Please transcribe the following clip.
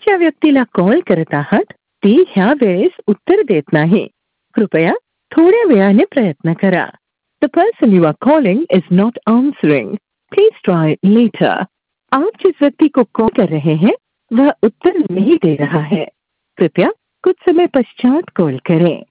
ज्या व्यक्तीला कॉल करत आहात ती ह्या वेळेस उत्तर देत नाही. कृपया थोड्या वेळाने प्रयत्न करा. The person you are calling is not answering. Please try later. आप जिस व्यक्ति को कॉल कर रहे हैं वह उत्तर नहीं दे रहा है. कृपया कुछ समय पश्चात कॉल करें.